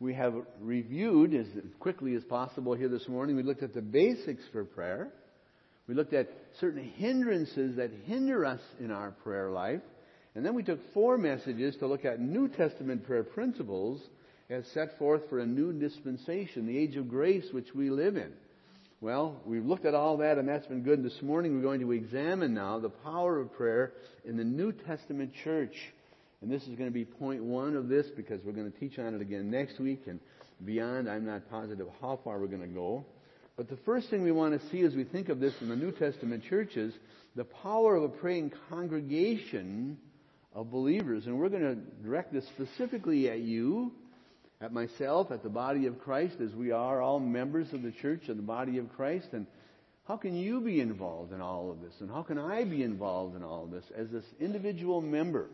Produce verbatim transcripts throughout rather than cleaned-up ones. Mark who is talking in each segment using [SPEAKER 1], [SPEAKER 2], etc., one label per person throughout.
[SPEAKER 1] We have reviewed as quickly as possible here this morning. We looked at the basics for prayer. We looked at certain hindrances that hinder us in our prayer life. And then we took four messages to look at New Testament prayer principles as set forth for a new dispensation, the age of grace which we live in. Well, we've looked at all that, and that's been good. This morning we're going to examine now the power of prayer in the New Testament church. And this is going to be point one of this, because we're going to teach on it again next week and beyond. I'm not positive how far we're going to go. But the first thing we want to see as we think of this in the New Testament church is the power of a praying congregation of believers. And we're going to direct this specifically at you, at myself, at the body of Christ, as we are all members of the church of the body of Christ. And how can you be involved in all of this? And how can I be involved in all of this as this individual member,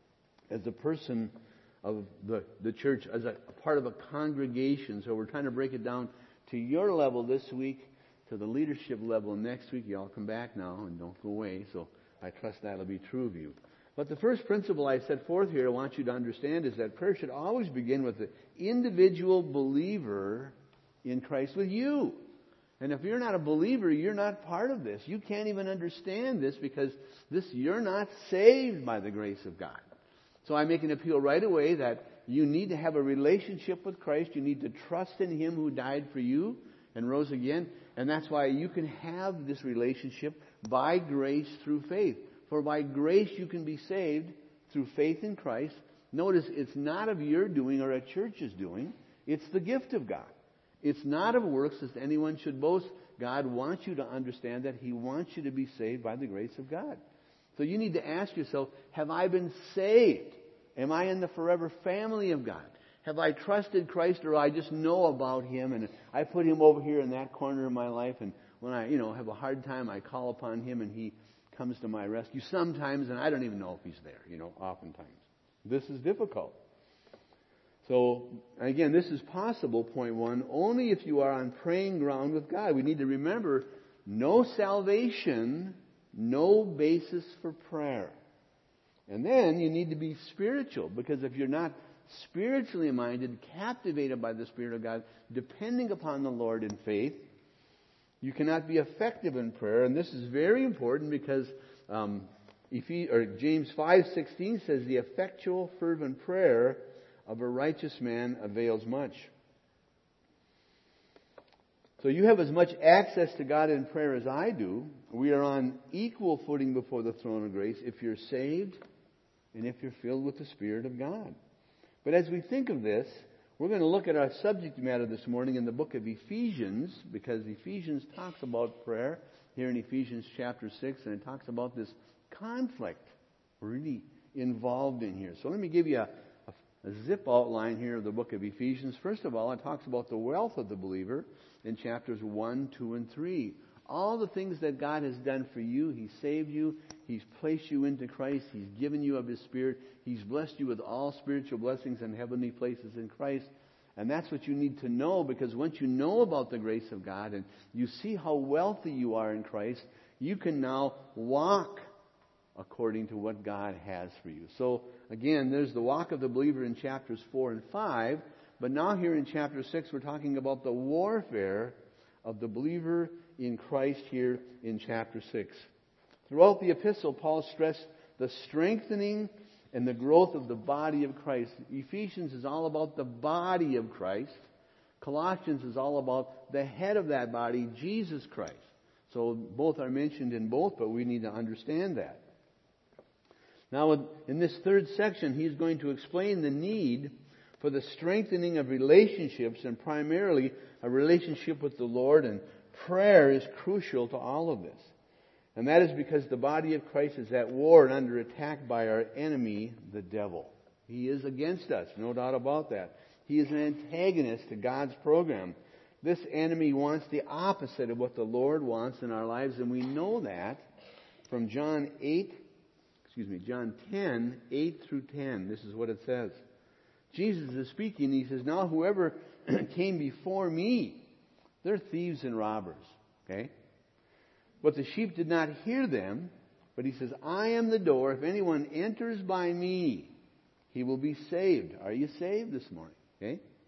[SPEAKER 1] as a person of the, the church, as a, a part of a congregation? So we're trying to break it down to your level this week, to the leadership level next week. You all come back now and don't go away. So I trust that'll be true of you. But the first principle I set forth here I want you to understand is that prayer should always begin with the individual believer in Christ, with you. And if you're not a believer, you're not part of this. You can't even understand this, because this you're not saved by the grace of God. So I make an appeal right away that you need to have a relationship with Christ. You need to trust in Him who died for you and rose again. And that's why you can have this relationship by grace through faith. For by grace you can be saved through faith in Christ. Notice, it's not of your doing or a church's doing. It's the gift of God. It's not of works lest anyone should boast. God wants you to understand that He wants you to be saved by the grace of God. So you need to ask yourself, have I been saved? Am I in the forever family of God? Have I trusted Christ, or I just know about Him and I put Him over here in that corner of my life, and when I, you know, have a hard time, I call upon Him and He comes to my rescue sometimes, and I don't even know if He's there, you know, oftentimes. This is difficult. So, again, this is possible, point one, only if you are on praying ground with God. We need to remember, no salvation, no basis for prayer. And then you need to be spiritual, because if you're not spiritually minded, captivated by the Spirit of God, depending upon the Lord in faith, you cannot be effective in prayer. And this is very important, because um, Ephes- or James five sixteen says, the effectual fervent prayer of a righteous man avails much. So you have as much access to God in prayer as I do. We are on equal footing before the throne of grace if you're saved and if you're filled with the Spirit of God. But as we think of this, we're going to look at our subject matter this morning in the book of Ephesians, because Ephesians talks about prayer here in Ephesians chapter six, and it talks about this conflict we're really involved in here. So let me give you a, a, a zip outline here of the book of Ephesians. First of all, it talks about the wealth of the believer in chapters one, two, and three. All the things that God has done for you. He saved you. He's placed you into Christ. He's given you of His Spirit. He's blessed you with all spiritual blessings and heavenly places in Christ. And that's what you need to know, because once you know about the grace of God and you see how wealthy you are in Christ, you can now walk according to what God has for you. So, again, there's the walk of the believer in chapters four and five. But now here in chapter six, we're talking about the warfare of the believer in Christ here in chapter six. Throughout the epistle, Paul stressed the strengthening and the growth of the body of Christ. Ephesians is all about the body of Christ. Colossians is all about the head of that body, Jesus Christ. So both are mentioned in both, but we need to understand that. Now, in this third section, he's going to explain the need for the strengthening of relationships, and primarily a relationship with the Lord, and prayer is crucial to all of this. And that is because the body of Christ is at war and under attack by our enemy, the devil. He is against us, no doubt about that. He is an antagonist to God's program. This enemy wants the opposite of what the Lord wants in our lives, and we know that from John eight, excuse me, John ten, eight through ten. This is what it says. Jesus is speaking. He says, now whoever came before me, they're thieves and robbers. Okay? But the sheep did not hear them. But he says, I am the door. If anyone enters by me, he will be saved. Are you saved this morning? Okay?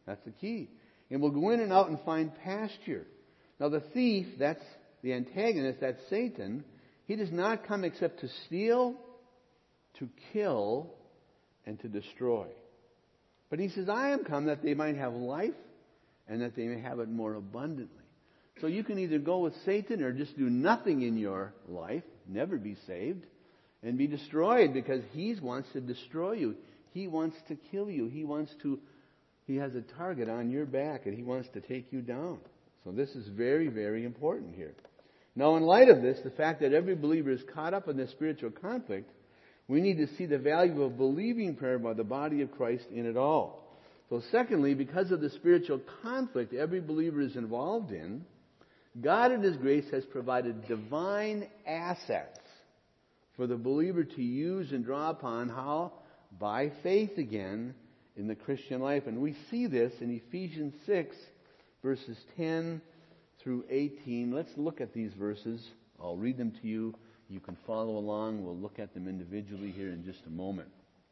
[SPEAKER 1] That's the key. And will go in and out and find pasture. Now the thief, that's the antagonist, that's Satan. He does not come except to steal, to kill, and to destroy. But he says, I am come that they might have life and that they may have it more abundantly. So you can either go with Satan or just do nothing in your life, never be saved, and be destroyed because he wants to destroy you. He wants to kill you. He wants to, he has a target on your back and he wants to take you down. So this is very, very important here. Now in light of this, the fact that every believer is caught up in this spiritual conflict, we need to see the value of believing prayer by the body of Christ in it all. So secondly, because of the spiritual conflict every believer is involved in, God in His grace has provided divine assets for the believer to use and draw upon. How? By faith again in the Christian life. And we see this in Ephesians six, verses ten through eighteen. Let's look at these verses. I'll read them to you. You can follow along. We'll look at them individually here in just a moment.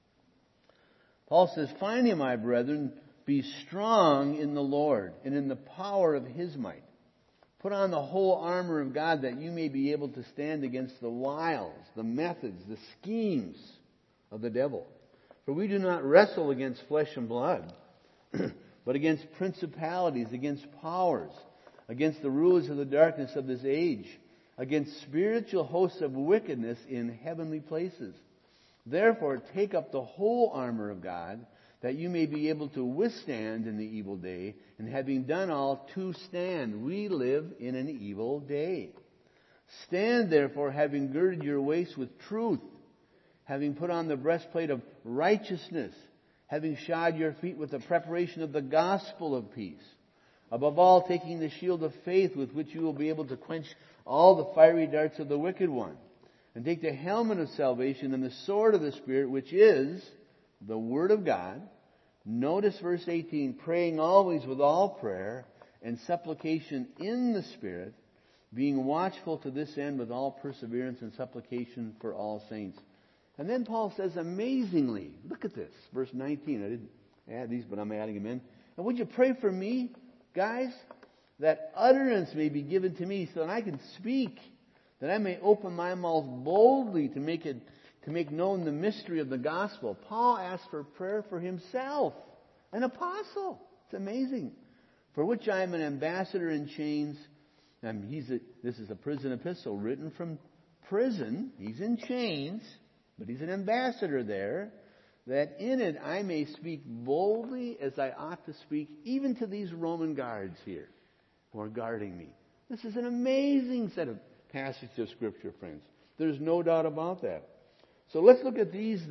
[SPEAKER 1] Paul says, finally, my brethren, be strong in the Lord and in the power of His might. Put on the whole armor of God that you may be able to stand against the wiles, the methods, the schemes of the devil. For we do not wrestle against flesh and blood, but against principalities, against powers, against the rulers of the darkness of this age, against spiritual hosts of wickedness in heavenly places. Therefore, take up the whole armor of God, that you may be able to withstand in the evil day, and having done all, to stand. We live in an evil day. Stand therefore, having girded your waist with truth, having put on the breastplate of righteousness, having shod your feet with the preparation of the gospel of peace. Above all, taking the shield of faith with which you will be able to quench all the fiery darts of the wicked one. And take the helmet of salvation and the sword of the Spirit, which is the Word of God. Notice verse eighteen, praying always with all prayer and supplication in the Spirit, being watchful to this end with all perseverance and supplication for all saints. And then Paul says amazingly, look at this, verse nineteen. I didn't add these, but I'm adding them in. And would you pray for me, guys, that utterance may be given to me so that I can speak, that I may open my mouth boldly to make it to make known the mystery of the gospel. Paul asked for prayer for himself, an apostle. It's amazing. For which I am an ambassador in chains. And he's a, this is a prison epistle written from prison. He's in chains, but he's an ambassador there. That in it I may speak boldly as I ought to speak, even to these Roman guards here who are guarding me. This is an amazing set of passages of Scripture, friends. There's no doubt about that. So let's look at these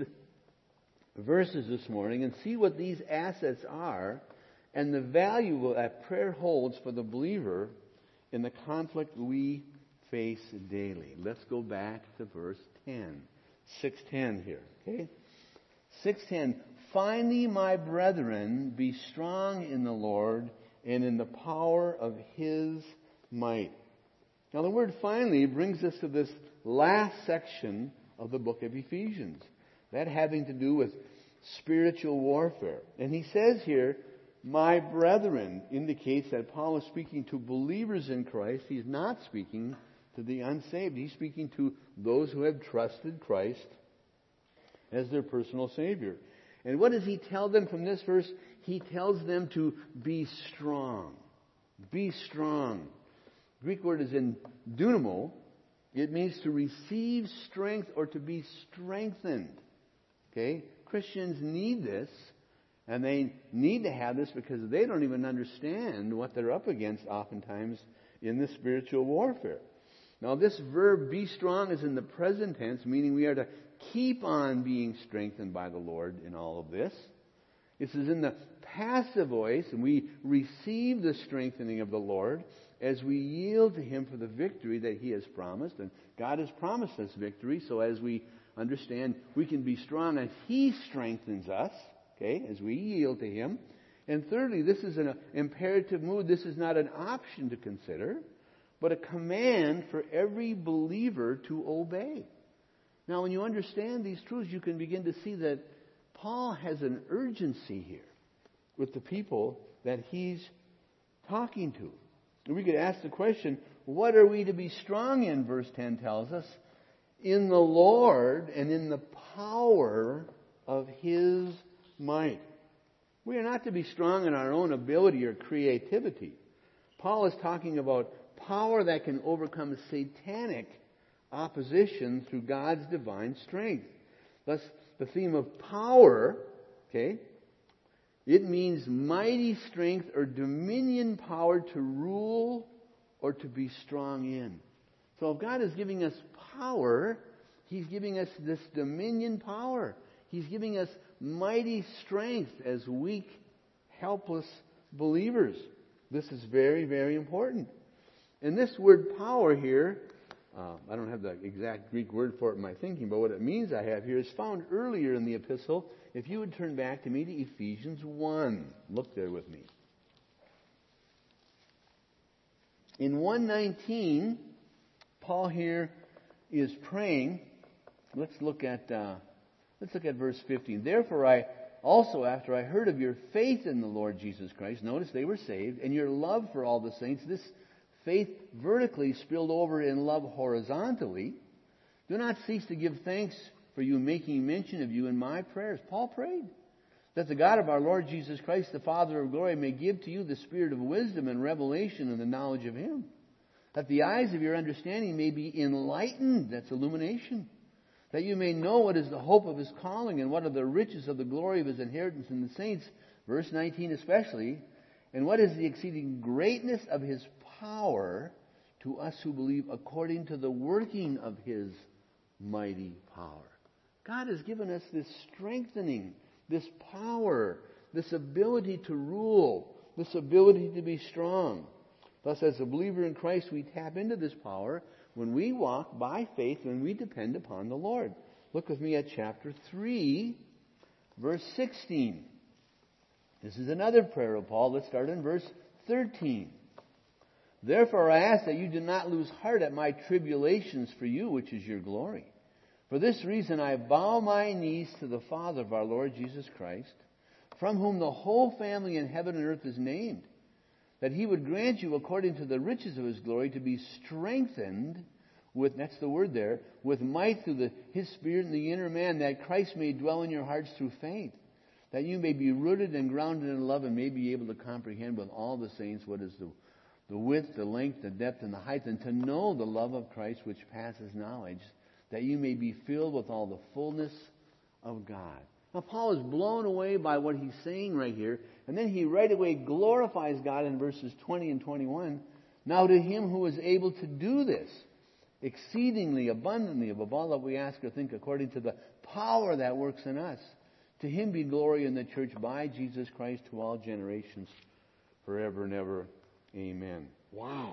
[SPEAKER 1] verses this morning and see what these assets are and the value that prayer holds for the believer in the conflict we face daily. Let's go back to verse ten. six ten here, okay? six ten, finally, my brethren, be strong in the Lord and in the power of His might. Now the word finally brings us to this last section of the book of Ephesians. That having to do with spiritual warfare. And he says here, my brethren, indicates that Paul is speaking to believers in Christ. He's not speaking to the unsaved. He's speaking to those who have trusted Christ as their personal Savior. And what does he tell them from this verse? He tells them to be strong. Be strong. The Greek word is in dunamo. It means to receive strength or to be strengthened. Okay? Christians need this, and they need to have this because they don't even understand what they're up against oftentimes in this spiritual warfare. Now this verb, be strong, is in the present tense, meaning we are to keep on being strengthened by the Lord in all of this. This is in the passive voice, and we receive the strengthening of the Lord as we yield to Him for the victory that He has promised. And God has promised us victory, so as we understand, we can be strong as He strengthens us, okay, as we yield to Him. And thirdly, this is an imperative mood. This is not an option to consider, but a command for every believer to obey. Now, when you understand these truths, you can begin to see that Paul has an urgency here with the people that he's talking to. And we could ask the question, what are we to be strong in, verse ten tells us? In the Lord and in the power of his might. We are not to be strong in our own ability or creativity. Paul is talking about power that can overcome satanic opposition through God's divine strength. Thus, the theme of power, okay, it means mighty strength or dominion power to rule or to be strong in. So if God is giving us power, he's giving us this dominion power. He's giving us mighty strength as weak, helpless believers. This is very, very important. And this word power here, uh, I don't have the exact Greek word for it in my thinking, but what it means I have here is found earlier in the epistle. If you would turn back to me to Ephesians one. Look there with me. In one nineteen, Paul here is praying. Let's look at uh, let's look at verse fifteen. Therefore, I also, after I heard of your faith in the Lord Jesus Christ, notice they were saved, and your love for all the saints, this faith vertically spilled over in love horizontally. Do not cease to give thanks for you, making mention of you in my prayers. Paul prayed that the God of our Lord Jesus Christ, the Father of glory, may give to you the spirit of wisdom and revelation and the knowledge of him, that the eyes of your understanding may be enlightened. That's illumination. That you may know what is the hope of his calling and what are the riches of the glory of his inheritance in the saints, verse nineteen especially, and what is the exceeding greatness of his power to us who believe according to the working of his mighty power. God has given us this strengthening, this power, this ability to rule, this ability to be strong. Thus, as a believer in Christ, we tap into this power when we walk by faith, when we depend upon the Lord. Look with me at chapter three, verse sixteen. This is another prayer of Paul. Let's start in verse thirteen. Therefore I ask that you do not lose heart at my tribulations for you, which is your glory. For this reason I bow my knees to the Father of our Lord Jesus Christ, from whom the whole family in heaven and earth is named, that he would grant you, according to the riches of his glory, to be strengthened with, that's the word there, with might through the, his Spirit in the inner man, that Christ may dwell in your hearts through faith, that you may be rooted and grounded in love and may be able to comprehend with all the saints what is the, the width, the length, the depth, and the height, and to know the love of Christ which passes knowledge, that you may be filled with all the fullness of God. Now, Paul is blown away by what he's saying right here, and then he right away glorifies God in verses twenty and twenty-one. Now to him who is able to do this, exceedingly abundantly above all that we ask or think, according to the power that works in us, to him be glory in the church by Jesus Christ to all generations, forever and ever. Amen. Wow.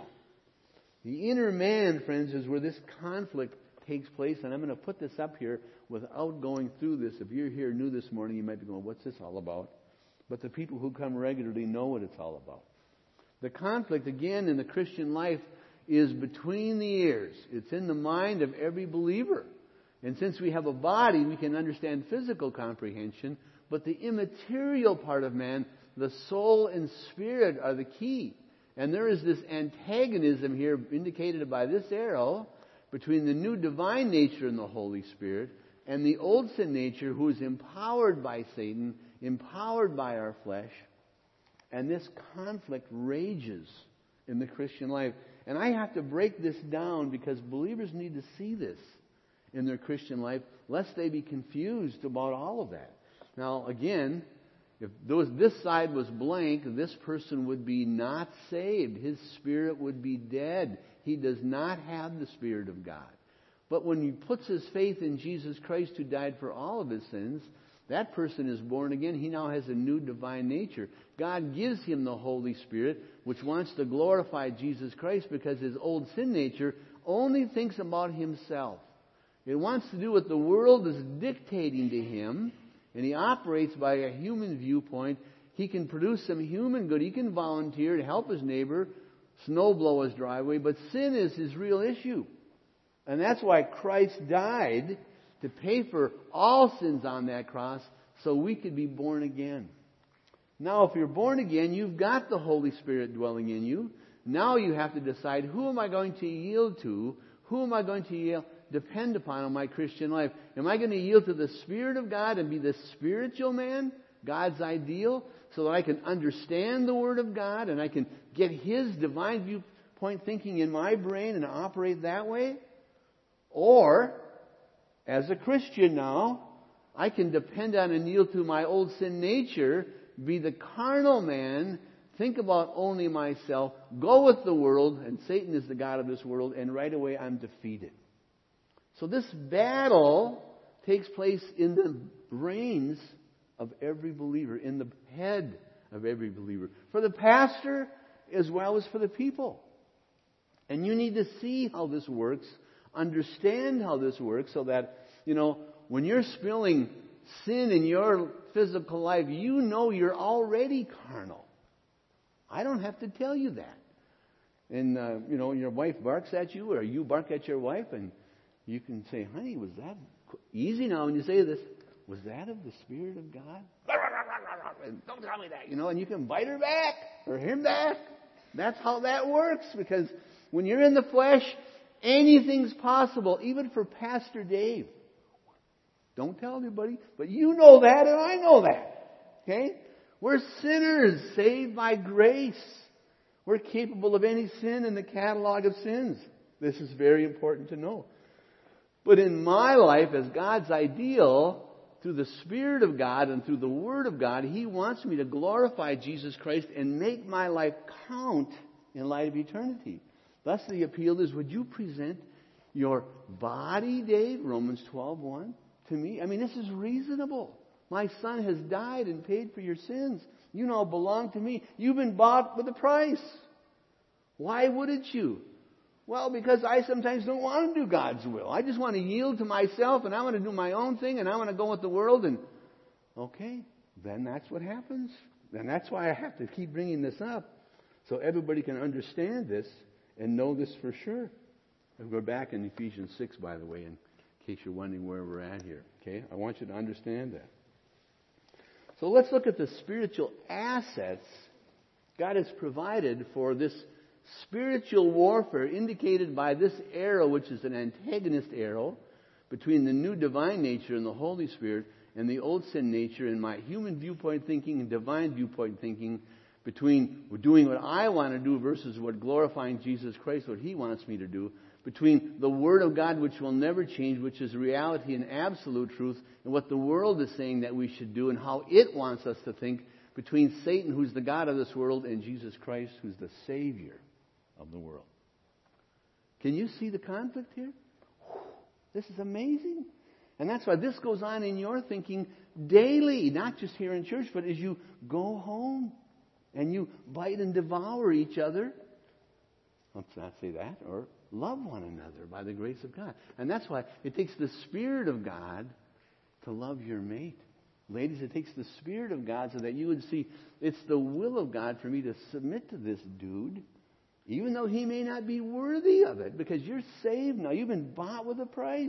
[SPEAKER 1] The inner man, friends, is where this conflict takes place, and I'm going to put this up here without going through this. If you're here new this morning, you might be going, what's this all about? But the people who come regularly know what it's all about. The conflict, again, in the Christian life is between the ears. It's in the mind of every believer. And since we have a body, we can understand physical comprehension, but the immaterial part of man, the soul and spirit, are the key. And there is this antagonism here indicated by this arrow between the new divine nature and the Holy Spirit and the old sin nature, who is empowered by Satan, empowered by our flesh. And this conflict rages in the Christian life. And I have to break this down because believers need to see this in their Christian life, lest they be confused about all of that. Now, again, if those, this side was blank, this person would be not saved. His spirit would be dead. He does not have the Spirit of God. But when he puts his faith in Jesus Christ, who died for all of his sins, that person is born again. He now has a new divine nature. God gives him the Holy Spirit, which wants to glorify Jesus Christ because his old sin nature only thinks about himself. It wants to do what the world is dictating to him, and he operates by a human viewpoint. He can produce some human good. He can volunteer to help his neighbor snow blow his driveway, but sin is his real issue. And that's why Christ died, to pay for all sins on that cross so we could be born again. Now, if you're born again, you've got the Holy Spirit dwelling in you. Now you have to decide, who am I going to yield to? Who am I going to yield, depend upon in my Christian life? Am I going to yield to the Spirit of God and be the spiritual man, God's ideal, so that I can understand the Word of God and I can get His divine viewpoint thinking in my brain and operate that way? Or, as a Christian now, I can depend on and yield to my old sin nature, be the carnal man, think about only myself, go with the world, and Satan is the god of this world, and right away I'm defeated. So this battle takes place in the brains of every believer, in the head of every believer, for the pastor as well as for the people. And you need to see how this works, understand how this works, so that, you know, when you're spilling sin in your physical life, you know you're already carnal. I don't have to tell you that. And, uh, you know, your wife barks at you, or you bark at your wife, and you can say, honey, was that easy now when you say this? Was that of the Spirit of God? And don't tell me that, you know, and you can bite her back or him back. That's how that works, because when you're in the flesh, anything's possible, even for Pastor Dave. Don't tell anybody, but you know that and I know that. Okay? We're sinners saved by grace. We're capable of any sin in the catalog of sins. This is very important to know. But in my life, as God's ideal, through the Spirit of God and through the Word of God, He wants me to glorify Jesus Christ and make my life count in light of eternity. Thus the appeal is, would you present your body, Dave, Romans twelve one, to me? I mean, this is reasonable. My Son has died and paid for your sins. You now belong to me. You've been bought with a price. Why wouldn't you? Well, because I sometimes don't want to do God's will. I just want to yield to myself, and I want to do my own thing, and I want to go with the world. And okay, then that's what happens. And that's why I have to keep bringing this up, so everybody can understand this and know this for sure. We're back in Ephesians six, by the way, in case you're wondering where we're at here. Okay, I want you to understand that. So let's look at the spiritual assets God has provided for this spiritual warfare indicated by this arrow, which is an antagonist arrow between the new divine nature and the Holy Spirit and the old sin nature and my human viewpoint thinking and divine viewpoint thinking, between doing what I want to do versus what glorifying Jesus Christ, what He wants me to do, between the Word of God, which will never change, which is reality and absolute truth, and what the world is saying that we should do and how it wants us to think, between Satan, who's the god of this world, and Jesus Christ, who's the Savior of the world. Can you see the conflict here? This is amazing. And that's why this goes on in your thinking daily, not just here in church, but as you go home and you bite and devour each other. Let's not say that. Or love one another by the grace of God. And that's why it takes the Spirit of God to love your mate. Ladies, it takes the Spirit of God so that you would see it's the will of God for me to submit to this dude, even though he may not be worthy of it, because you're saved now. You've been bought with a price.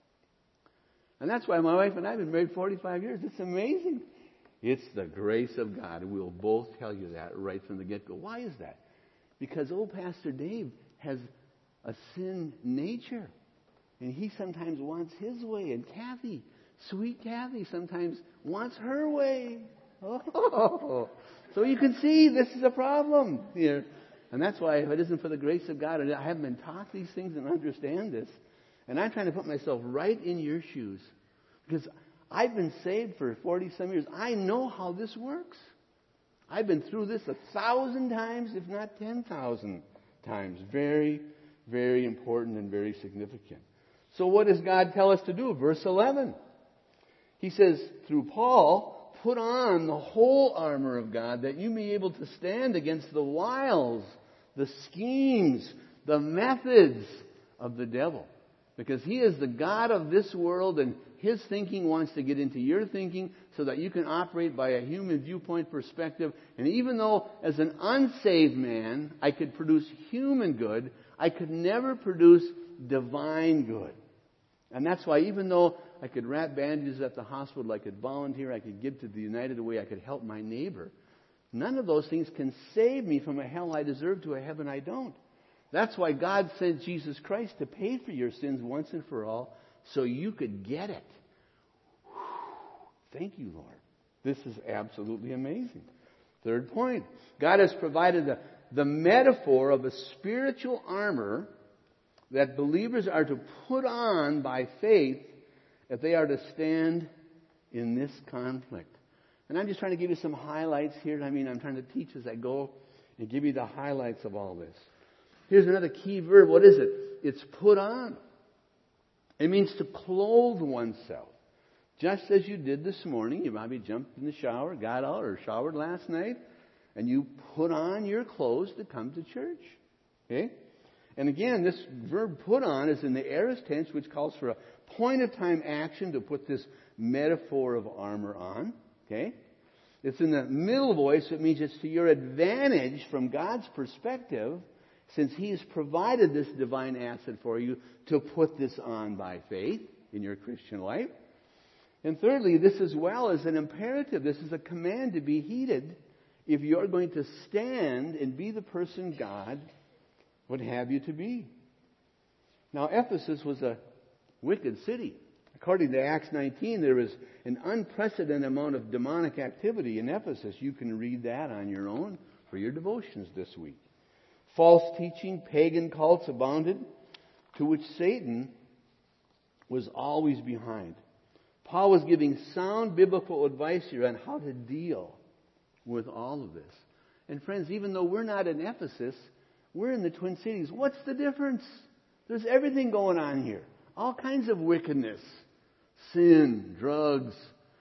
[SPEAKER 1] And that's why my wife and I have been married forty-five years. It's amazing. It's the grace of God. And we'll both tell you that right from the get-go. Why is that? Because old Pastor Dave has a sin nature. And he sometimes wants his way. And Kathy, sweet Kathy, sometimes wants her way. Oh. So you can see this is a problem here. And that's why if it isn't for the grace of God, I haven't been taught these things and understand this. And I'm trying to put myself right in your shoes. Because I've been saved for forty-some years. I know how this works. I've been through this a thousand times, if not ten thousand times. Very, very important and very significant. So what does God tell us to do? Verse eleven. He says, through Paul, put on the whole armor of God that you may be able to stand against the wiles, the schemes, the methods of the devil. Because he is the god of this world, and his thinking wants to get into your thinking so that you can operate by a human viewpoint perspective. And even though as an unsaved man I could produce human good, I could never produce divine good. And that's why even though I could wrap bandages at the hospital, I could volunteer, I could give to the United Way, I could help my neighbor, None of those things can save me from a hell I deserve to a heaven I don't. That's why God sent Jesus Christ to pay for your sins once and for all so you could get it. Whew. Thank you, Lord. This is absolutely amazing. Third point. God has provided the, the metaphor of a spiritual armor that believers are to put on by faith if they are to stand in this conflict. And I'm just trying to give you some highlights here. I mean, I'm trying to teach as I go and give you the highlights of all this. Here's another key verb. What is it? It's put on. It means to clothe oneself. Just as you did this morning. You probably jumped in the shower, got out, or showered last night, and you put on your clothes to come to church. Okay? And again, this verb put on is in the aorist tense, which calls for a point of time action to put this metaphor of armor on. Okay? It's in the middle voice. It means it's to your advantage from God's perspective, since He has provided this divine asset for you to put this on by faith in your Christian life. And thirdly, this as well is an imperative. This is a command to be heeded if you're going to stand and be the person God would have you to be. Now, Ephesus was a wicked city. According to Acts nineteen, there was an unprecedented amount of demonic activity in Ephesus. You can read that on your own for your devotions this week. False teaching, pagan cults abounded, to which Satan was always behind. Paul was giving sound biblical advice here on how to deal with all of this. And friends, even though we're not in Ephesus, we're in the Twin Cities. What's the difference? There's everything going on here. All kinds of wickedness. Sin, drugs,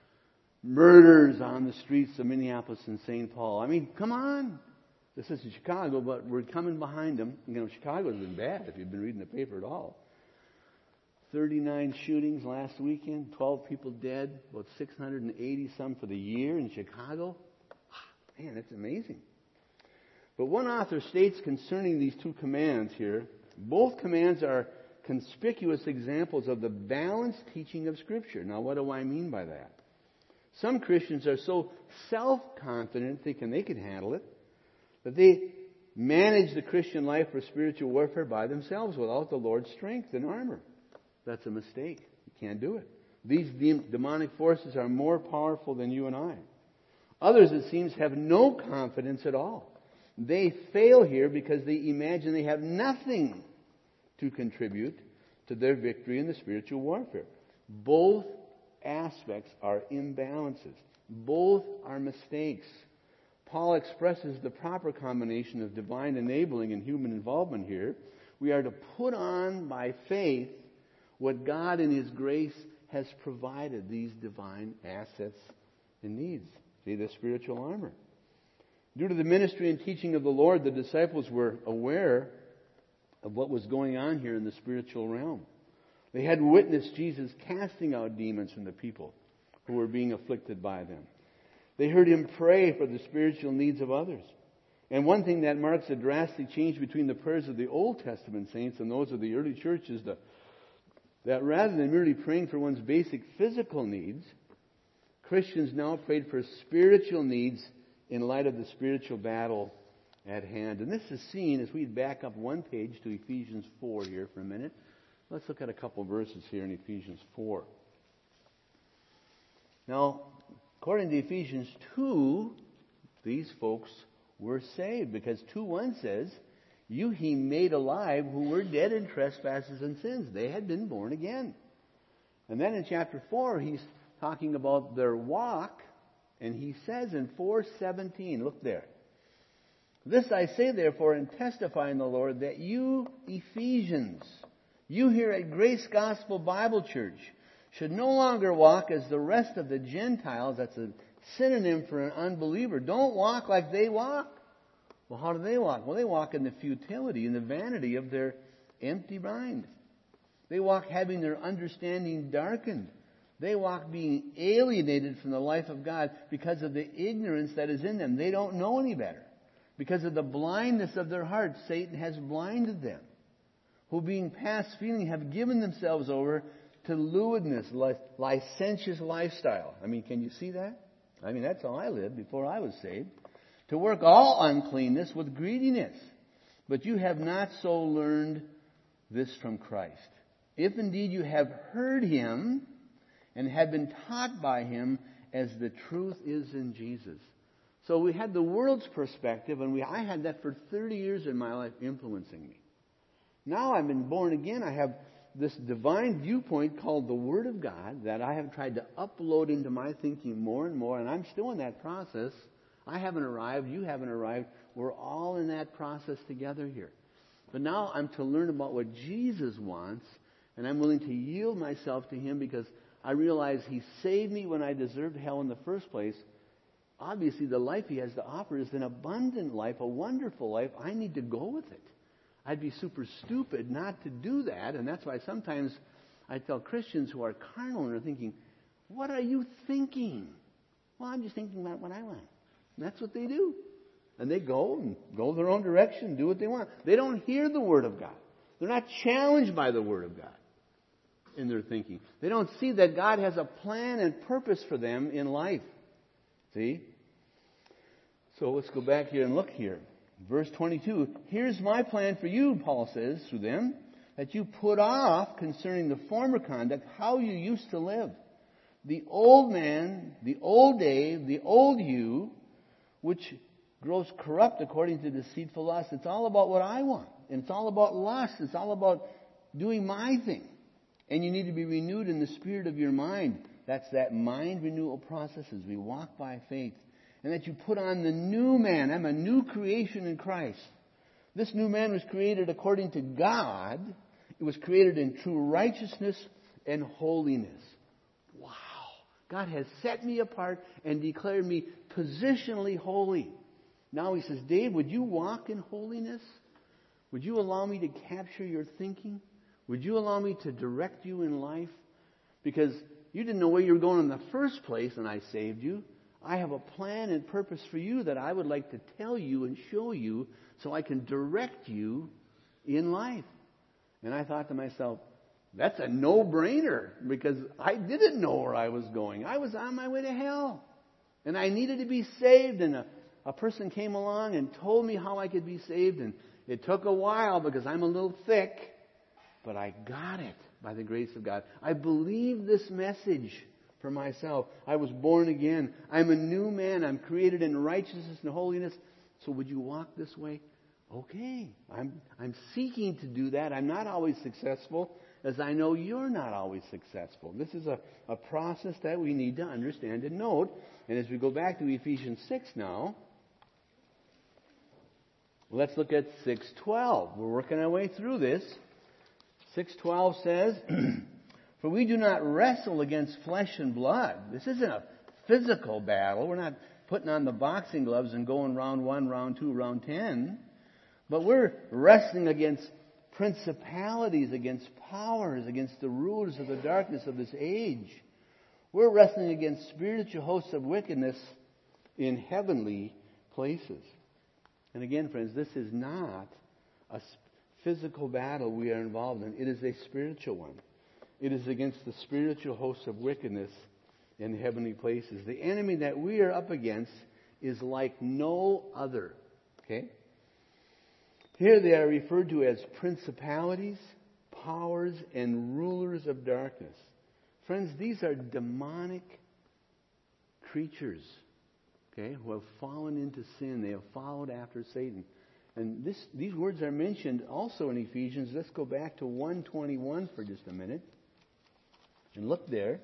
[SPEAKER 1] murders on the streets of Minneapolis and Saint Paul. I mean, come on. This is Chicago, but we're coming behind them. You know, Chicago's been bad if you've been reading the paper at all. thirty-nine shootings last weekend, twelve people dead, about six hundred eighty some for the year in Chicago. Man, that's amazing. But one author states concerning these two commands here, both commands are conspicuous examples of the balanced teaching of Scripture. Now, what do I mean by that? Some Christians are so self-confident, thinking they can handle it, that they manage the Christian life for spiritual warfare by themselves without the Lord's strength and armor. That's a mistake. You can't do it. These demonic forces are more powerful than you and I. Others, it seems, have no confidence at all. They fail here because they imagine they have nothing to contribute to their victory in the spiritual warfare. Both aspects are imbalances. Both are mistakes. Paul expresses the proper combination of divine enabling and human involvement here. We are to put on by faith what God in His grace has provided, these divine assets and needs. See, the spiritual armor. Due to the ministry and teaching of the Lord, the disciples were aware of what was going on here in the spiritual realm. They had witnessed Jesus casting out demons from the people who were being afflicted by them. They heard Him pray for the spiritual needs of others. And one thing that marks a drastic change between the prayers of the Old Testament saints and those of the early church is the, that rather than merely praying for one's basic physical needs, Christians now prayed for spiritual needs in light of the spiritual battle at hand. And this is seen as we back up one page to Ephesians four here for a minute. Let's look at a couple verses here in Ephesians four. Now, according to Ephesians two, these folks were saved because two one says, "You He made alive who were dead in trespasses and sins." They had been born again. And then in chapter four, he's talking about their walk, and he says in four seventeen, look there. "This I say therefore and testify in the Lord that you Ephesians, you here at Grace Gospel Bible Church, should no longer walk as the rest of the Gentiles." That's a synonym for an unbeliever. Don't walk like they walk. Well, how do they walk? Well, they walk in the futility and the vanity of their empty mind. They walk having their understanding darkened. They walk being alienated from the life of God because of the ignorance that is in them. They don't know any better. Because of the blindness of their hearts, Satan has blinded them. Who being past feeling have given themselves over to lewdness, licentious lifestyle. I mean, can you see that? I mean, that's how I lived before I was saved. to work all uncleanness with greediness. But you have not so learned this from Christ. If indeed you have heard him and have been taught by him as the truth is in Jesus. So we had the world's perspective, and we I had that for thirty years in my life influencing me. Now I've been born again. I have this divine viewpoint called the Word of God that I have tried to upload into my thinking more and more, and I'm still in that process. I haven't arrived. You haven't arrived. We're all in that process together here. But now I'm to learn about what Jesus wants, and I'm willing to yield myself to him because I realize he saved me when I deserved hell in the first place. Obviously, the life he has to offer is an abundant life, a wonderful life. I need to go with it. I'd be super stupid not to do that, and that's why sometimes I tell Christians who are carnal and are thinking, what are you thinking? Well, I'm just thinking about what I want. And that's what they do. And they go and go their own direction, do what they want. They don't hear the Word of God. They're not challenged by the Word of God in their thinking. They don't see that God has a plan and purpose for them in life. See? So let's go back here and look here. Verse twenty-two, here's my plan for you, Paul says through them, that you put off concerning the former conduct how you used to live. The old man, the old Dave, the old you, which grows corrupt according to deceitful lust. It's all about what I want. And it's all about lust. It's all about doing my thing. And you need to be renewed in the spirit of your mind. That's that mind renewal process as we walk by faith. And that you put on the new man. I'm a new creation in Christ. This new man was created according to God. It was created in true righteousness and holiness. Wow. God has set me apart and declared me positionally holy. Now he says, Dave, would you walk in holiness? Would you allow me to capture your thinking? Would you allow me to direct you in life? Because you didn't know where you were going in the first place and I saved you. I have a plan and purpose for you that I would like to tell you and show you so I can direct you in life. And I thought to myself, that's a no-brainer because I didn't know where I was going. I was on my way to hell. And I needed to be saved. And a, a person came along and told me how I could be saved. And it took a while because I'm a little thick. But I got it by the grace of God. I believe this message for myself. I was born again. I'm a new man. I'm created in righteousness and holiness. So would you walk this way? Okay. I'm, I'm seeking to do that. I'm not always successful, as I know you're not always successful. This is a, a process that we need to understand and note. And as we go back to Ephesians six now, let's look at six twelve. We're working our way through this. six twelve says, for we do not wrestle against flesh and blood. This isn't a physical battle. We're not putting on the boxing gloves and going round one, round two, round ten. But we're wrestling against principalities, against powers, against the rulers of the darkness of this age. We're wrestling against spiritual hosts of wickedness in heavenly places. And again, friends, this is not a physical battle we are involved in. It is a spiritual one. It is against the spiritual hosts of wickedness in heavenly places. The enemy that we are up against is like no other. Okay? Here they are referred to as principalities, powers, and rulers of darkness. Friends, these are demonic creatures, okay, who have fallen into sin. They have followed after Satan. And this, these words are mentioned also in Ephesians. Let's go back to one twenty-one for just a minute. And look there.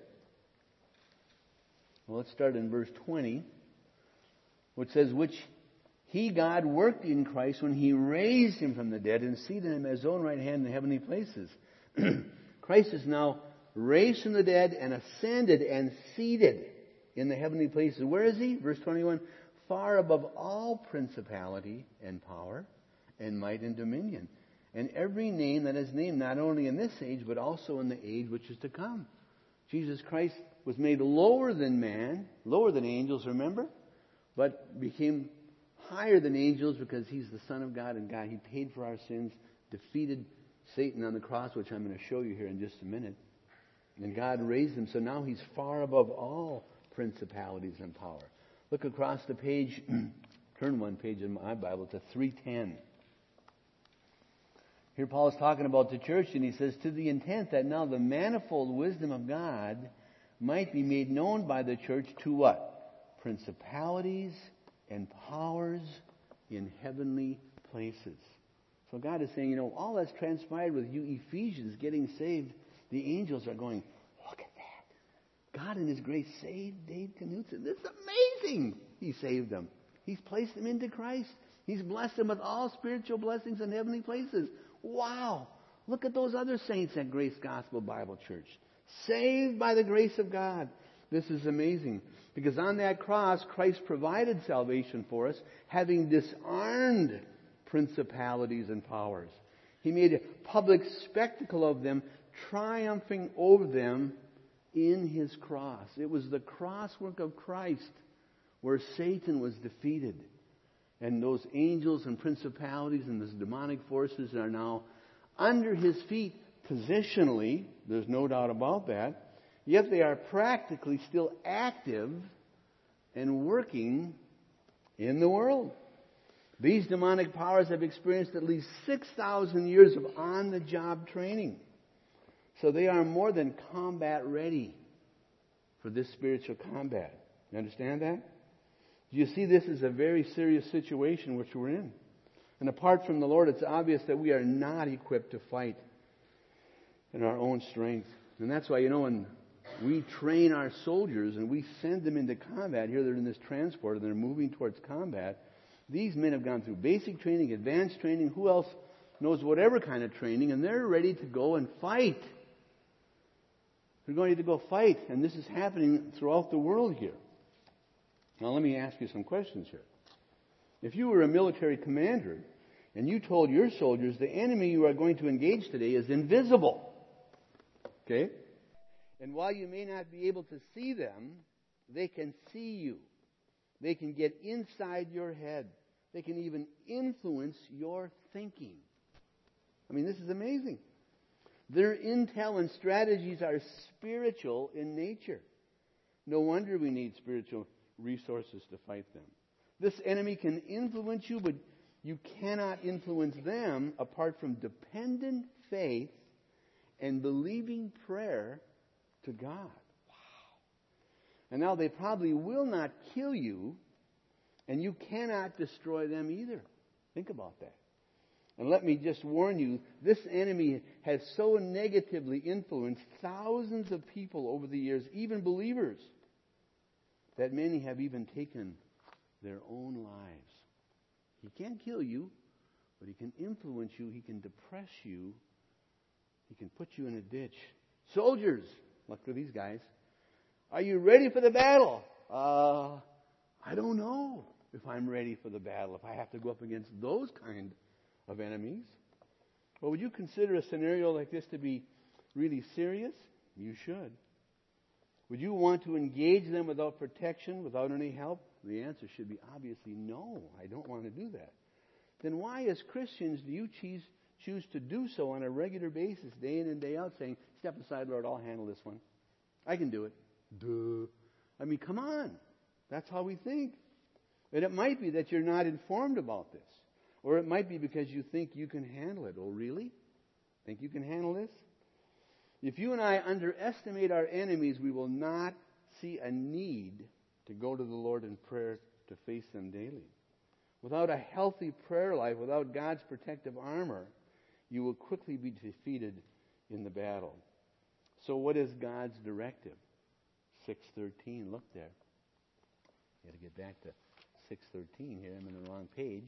[SPEAKER 1] Well, let's start in verse twenty, which says, which He, God, worked in Christ when He raised Him from the dead and seated Him at His own right hand in the heavenly places. Christ is now raised from the dead and ascended and seated in the heavenly places. Where is He? Verse twenty-one, far above all principality and power and might and dominion, and every name that is named not only in this age but also in the age which is to come. Jesus Christ was made lower than man, lower than angels, remember? But became higher than angels because He's the Son of God and God. He paid for our sins, defeated Satan on the cross, which I'm going to show you here in just a minute. And God raised Him, so now He's far above all principalities and power. Look across the page, Turn one page in my Bible to three ten. Here Paul is talking about the church, and he says, to the intent that now the manifold wisdom of God might be made known by the church to what? Principalities and powers in heavenly places. So God is saying, you know, all that's transpired with you Ephesians getting saved, the angels are going, look at that. God in His grace saved Dave Knutson. This is amazing. He saved them. He's placed them into Christ. He's blessed them with all spiritual blessings in heavenly places. Wow. Look at those other saints at Grace Gospel Bible Church. Saved by the grace of God. This is amazing. Because on that cross, Christ provided salvation for us, having disarmed principalities and powers. He made a public spectacle of them, triumphing over them in His cross. It was the cross work of Christ where Satan was defeated. And those angels and principalities and those demonic forces are now under His feet positionally. There's no doubt about that. Yet they are practically still active and working in the world. These demonic powers have experienced at least six thousand years of on-the-job training. So they are more than combat ready for this spiritual combat. You understand that? You see, this is a very serious situation which we're in. And apart from the Lord, it's obvious that we are not equipped to fight in our own strength. And that's why, you know, when we train our soldiers and we send them into combat, here they're in this transport and they're moving towards combat, these men have gone through basic training, advanced training, who else knows whatever kind of training, and they're ready to go and fight. They're going to go fight, and this is happening throughout the world here. Now let me ask you some questions here. If you were a military commander and you told your soldiers the enemy you are going to engage today is invisible, okay? And while you may not be able to see them, they can see you. They can get inside your head. They can even influence your thinking. I mean, this is amazing. Their intel and strategies are spiritual in nature. No wonder we need spiritual resources to fight them. This enemy can influence you, but you cannot influence them apart from dependent faith and believing prayer to God. Wow. And now they probably will not kill you, and you cannot destroy them either. Think about that. And let me just warn you, this enemy has so negatively influenced thousands of people over the years, even believers, that many have even taken their own lives. He can't kill you, but he can influence you, he can depress you, he can put you in a ditch. Soldiers, look for these guys. Are you ready for the battle? Uh, I don't know if I'm ready for the battle, if I have to go up against those kind of enemies. Well, would you consider a scenario like this to be really serious? You should. Would you want to engage them without protection, without any help? The answer should be obviously no, I don't want to do that. Then why, as Christians, do you choose, choose to do so on a regular basis, day in and day out, saying, step aside, Lord, I'll handle this one. I can do it. Duh. I mean, come on. That's how we think. And it might be that you're not informed about this. Or it might be because you think you can handle it. Oh, really? Think you can handle this? If you and I underestimate our enemies, we will not see a need to go to the Lord in prayer to face them daily. Without a healthy prayer life, without God's protective armor, you will quickly be defeated in the battle. So what is God's directive? six thirteen, look there. Got to get back to six thirteen here. I'm in the wrong page.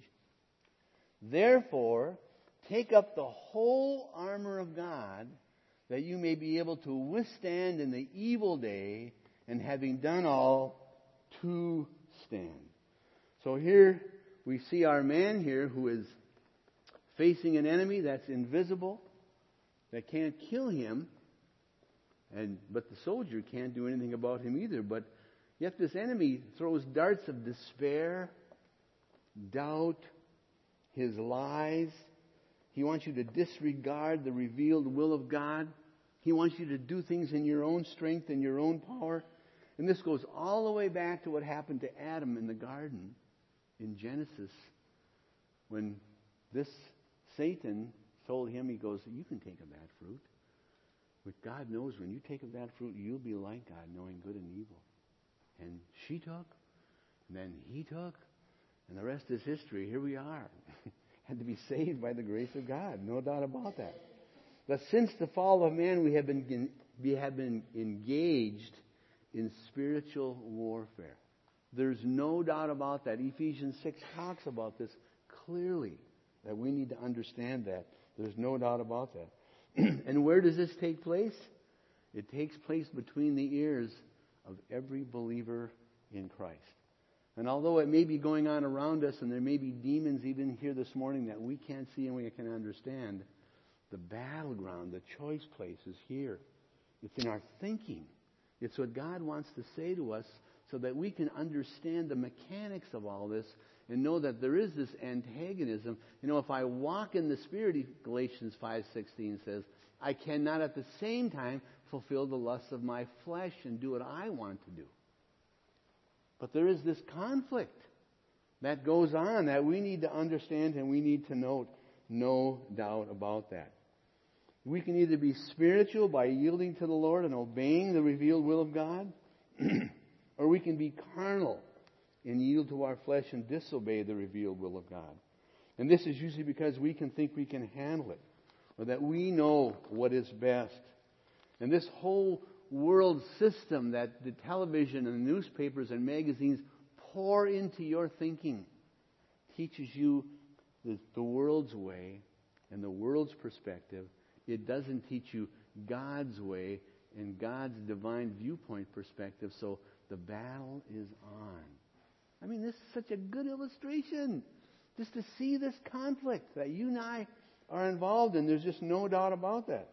[SPEAKER 1] Therefore, take up the whole armor of God, that you may be able to withstand in the evil day, and having done all, to stand. So here we see our man here who is facing an enemy that's invisible, that can't kill him, and but the soldier can't do anything about him either. But yet this enemy throws darts of despair, doubt, his lies. He wants you to disregard the revealed will of God. He wants you to do things in your own strength and your own power. And this goes all the way back to what happened to Adam in the garden in Genesis, when this Satan told him, he goes, you can take of that fruit. But God knows when you take of that fruit, you'll be like God, knowing good and evil. And she took, and then he took, and the rest is history. Here we are. Had to be saved by the grace of God. No doubt about that. But since the fall of man, we have been, we have been engaged in spiritual warfare. There's no doubt about that. Ephesians six talks about this clearly, that we need to understand that. There's no doubt about that. And where does this take place? It takes place between the ears of every believer in Christ. And although it may be going on around us, and there may be demons even here this morning that we can't see and we can understand, the battleground, the choice place is here. It's in our thinking. It's what God wants to say to us so that we can understand the mechanics of all this and know that there is this antagonism. You know, if I walk in the Spirit, Galatians five sixteen says, I cannot at the same time fulfill the lusts of my flesh and do what I want to do. But there is this conflict that goes on that we need to understand and we need to note. No doubt about that. We can either be spiritual by yielding to the Lord and obeying the revealed will of God, or we can be carnal and yield to our flesh and disobey the revealed will of God. And this is usually because we can think we can handle it, or that we know what is best. And this whole world system that the television and the newspapers and magazines pour into your thinking teaches you the, the world's way and the world's perspective. It doesn't teach you God's way and God's divine viewpoint perspective. So the battle is on. I mean, this is such a good illustration. Just to see this conflict that you and I are involved in. There's just no doubt about that.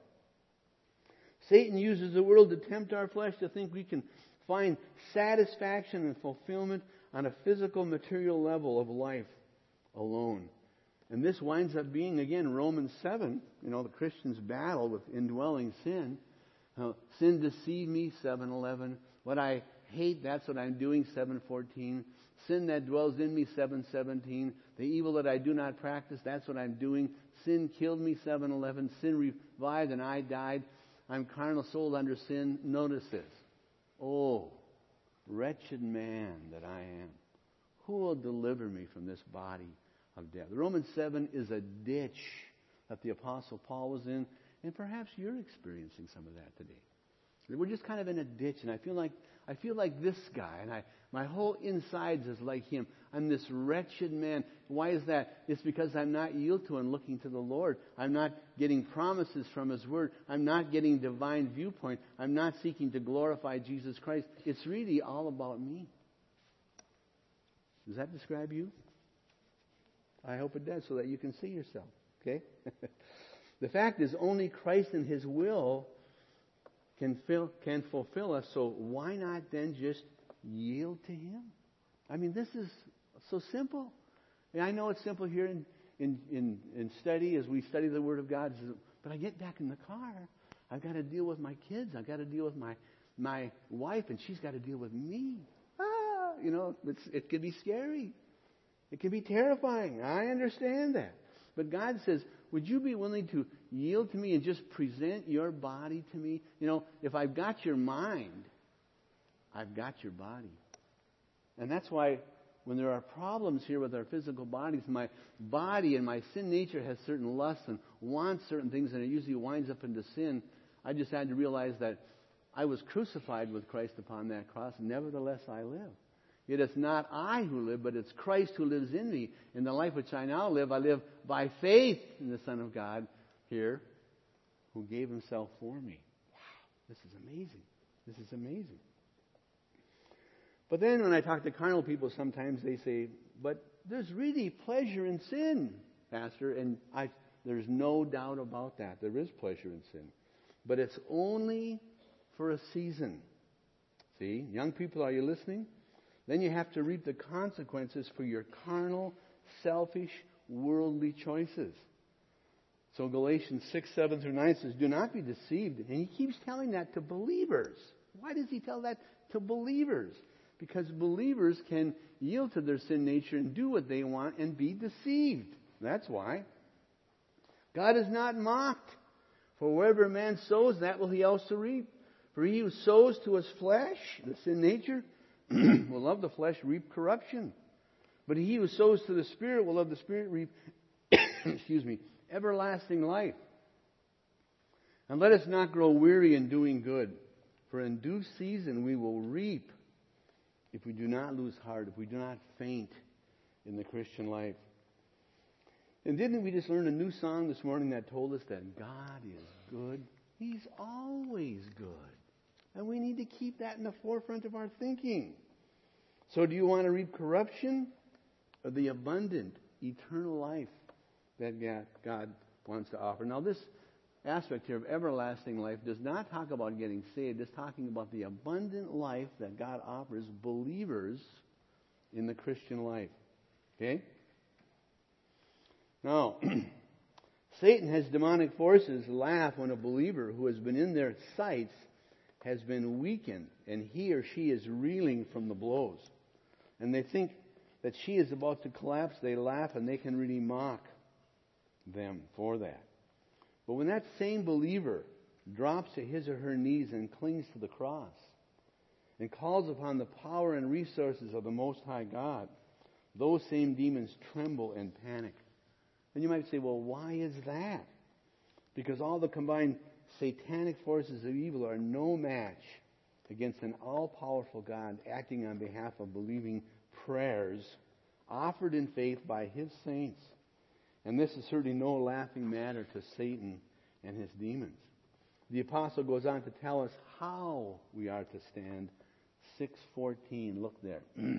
[SPEAKER 1] Satan uses the world to tempt our flesh to think we can find satisfaction and fulfillment on a physical, material level of life alone. And this winds up being, again, Romans seven, you know, the Christian's battle with indwelling sin. Uh, sin deceived me, seven eleven. What I hate, that's what I'm doing, seven fourteen. Sin that dwells in me, seven seventeen. The evil that I do not practice, that's what I'm doing. Sin killed me, seven eleven. Sin revived and I died. I'm carnal, sold under sin. Notice this. Oh, wretched man that I am. Who will deliver me from this body of death? Romans seven is a ditch that the Apostle Paul was in, and perhaps you're experiencing some of that today. We're just kind of in a ditch, and I feel like I feel like this guy, and I my whole insides is like him. I'm this wretched man. Why is that? It's because I'm not yielding to and looking to the Lord. I'm not getting promises from His Word. I'm not getting divine viewpoint. I'm not seeking to glorify Jesus Christ. It's really all about me. Does that describe you? I hope it does, so that you can see yourself. Okay? The fact is, only Christ and His will can fill, can fulfill us. So why not then just yield to Him? I mean, this is so simple. And I know it's simple here in, in, in, in study as we study the Word of God. But I get back in the car. I've got to deal with my kids. I've got to deal with my my wife, and she's got to deal with me. Ah, you know, it's, it can be scary. It can be terrifying. I understand that. But God says, would you be willing to yield to me and just present your body to me? You know, if I've got your mind, I've got your body. And that's why when there are problems here with our physical bodies, my body and my sin nature has certain lusts and wants certain things, and it usually winds up into sin. I just had to realize that I was crucified with Christ upon that cross. Nevertheless, I live. It is not I who live, but it's Christ who lives in me. In the life which I now live, I live by faith in the Son of God here, who gave Himself for me. Wow, this is amazing. This is amazing. But then when I talk to carnal people, sometimes they say, but there's really pleasure in sin, Pastor. And I, there's no doubt about that. There is pleasure in sin. But it's only for a season. See, young people, are you listening? Then you have to reap the consequences for your carnal, selfish, worldly choices. So Galatians six, seven through nine says, do not be deceived. And he keeps telling that to believers. Why does he tell that to believers? because believers can yield to their sin nature and do what they want and be deceived. That's why. God is not mocked. For wherever a man sows, that will he also reap. For he who sows to his flesh, the sin nature, will of the flesh reap corruption. But he who sows to the Spirit will of the Spirit reap, excuse me, everlasting life. And let us not grow weary in doing good, for in due season we will reap if we do not lose heart, if we do not faint in the Christian life. And didn't we just learn a new song this morning that told us that God is good? He's always good. And we need to keep that in the forefront of our thinking. So do you want to reap corruption or the abundant, eternal life that God wants to offer? Now this aspect here of everlasting life does not talk about getting saved. It's talking about the abundant life that God offers believers in the Christian life. Okay? Now, Satan has demonic forces laugh when a believer who has been in their sights has been weakened and he or she is reeling from the blows. And they think that she is about to collapse. They laugh and they can really mock them for that. But when that same believer drops to his or her knees and clings to the cross and calls upon the power and resources of the Most High God, those same demons tremble and panic. And you might say, well, why is that? Because all the combined satanic forces of evil are no match against an all-powerful God acting on behalf of believing prayers offered in faith by His saints. And this is certainly no laughing matter to Satan and his demons. The apostle goes on to tell us how we are to stand. six fourteen, look there.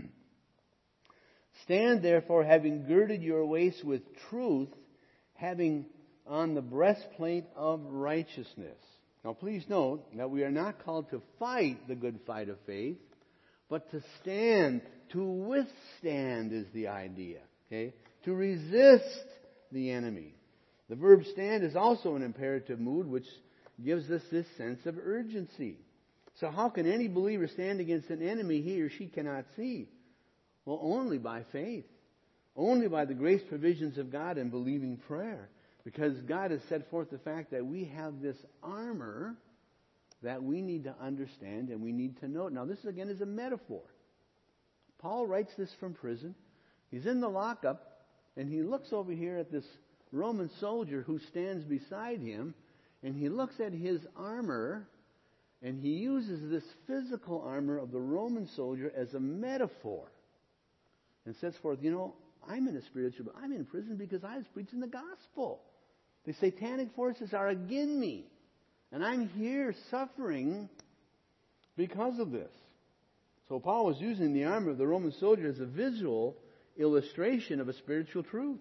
[SPEAKER 1] Stand therefore, having girded your waist with truth, having on the breastplate of righteousness. Now please note that we are not called to fight the good fight of faith, but to stand, to withstand is the idea. Okay? To resist the enemy. The verb stand is also an imperative mood which gives us this sense of urgency. So how can any believer stand against an enemy he or she cannot see? Well, only by faith. Only by the grace provisions of God and believing prayer. Because God has set forth the fact that we have this armor that we need to understand and we need to know. Now, this again is a metaphor. Paul writes this from prison. He's in the lockup, and he looks over here at this Roman soldier who stands beside him, and he looks at his armor, and he uses this physical armor of the Roman soldier as a metaphor. And sets forth, you know, I'm in a spiritual, I'm in prison because I was preaching the gospel. The satanic forces are against me. And I'm here suffering because of this. So Paul was using the armor of the Roman soldier as a visual illustration of a spiritual truth.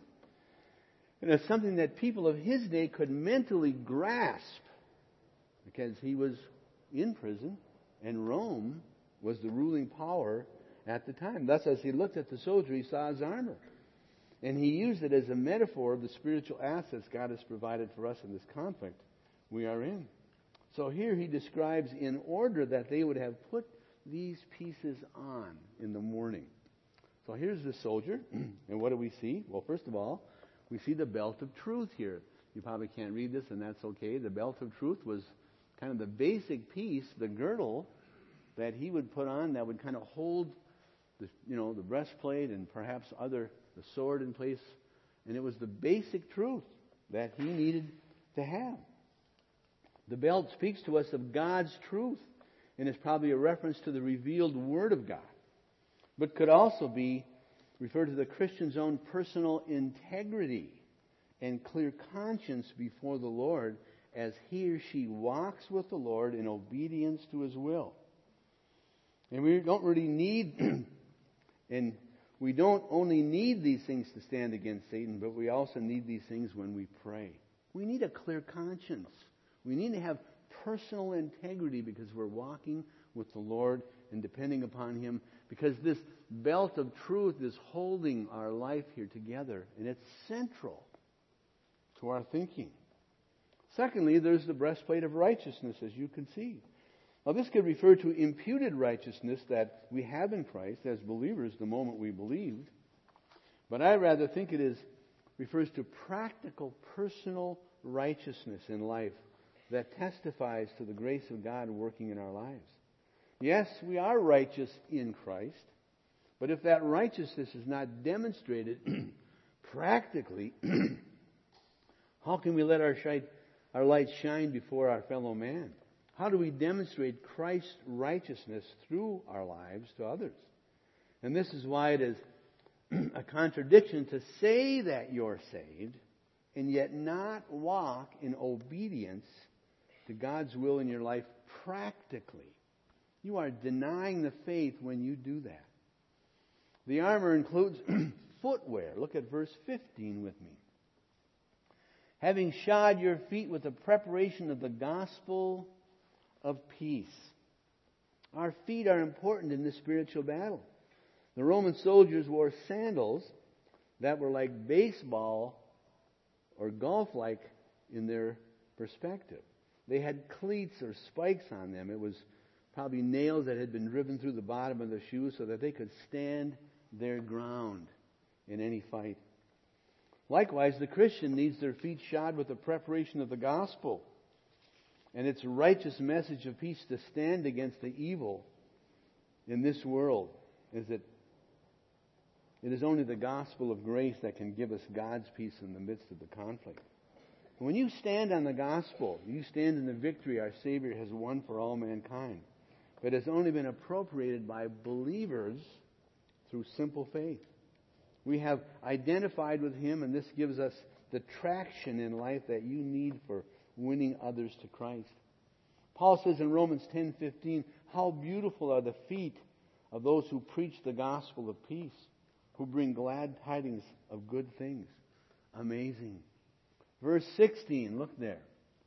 [SPEAKER 1] And it's something that people of his day could mentally grasp because he was in prison and Rome was the ruling power at the time. Thus, as he looked at the soldier, he saw his armor. And he used it as a metaphor of the spiritual assets God has provided for us in this conflict we are in. So here he describes in order that they would have put these pieces on in the morning. So here's the soldier. And what do we see? Well, first of all, we see the belt of truth here. You probably can't read this, and that's okay. The belt of truth was kind of the basic piece, the girdle that he would put on that would kind of hold the, you know, the breastplate and perhaps other, the sword in place. And it was the basic truth that he needed to have. The belt speaks to us of God's truth and is probably a reference to the revealed Word of God, but could also be referred to the Christian's own personal integrity and clear conscience before the Lord as he or she walks with the Lord in obedience to His will. And we don't really need, and we don't only need these things to stand against Satan, but we also need these things when we pray. We need a clear conscience. We need to have personal integrity because we're walking with the Lord and depending upon Him. Because this belt of truth is holding our life here together, and it's central to our thinking. Secondly, there's the breastplate of righteousness, as you can see. Now, this could refer to imputed righteousness that we have in Christ as believers the moment we believed. But I rather think it is refers to practical, personal righteousness in life that testifies to the grace of God working in our lives. Yes, we are righteous in Christ, but if that righteousness is not demonstrated practically, how can we let our, shine, our light shine before our fellow man? How do we demonstrate Christ's righteousness through our lives to others? And this is why it is a contradiction to say that you're saved and yet not walk in obedience to God's will in your life practically. You are denying the faith when you do that. The armor includes footwear. Look at verse fifteen with me. Having shod your feet with the preparation of the gospel of peace. Our feet are important in this spiritual battle. The Roman soldiers wore sandals that were like baseball or golf-like in their perspective. They had cleats or spikes on them. It was probably nails that had been driven through the bottom of the shoes so that they could stand their ground in any fight. Likewise, the Christian needs their feet shod with the preparation of the gospel and its righteous message of peace to stand against the evil in this world. Is that it is only the gospel of grace that can give us God's peace in the midst of the conflict. When you stand on the gospel, you stand in the victory our Savior has won for all mankind. But it's only been appropriated by believers through simple faith. We have identified with Him, and this gives us the traction in life that you need for winning others to Christ. Paul says in Romans ten fifteen, how beautiful are the feet of those who preach the gospel of peace, who bring glad tidings of good things. Amazing. Verse sixteen, look there.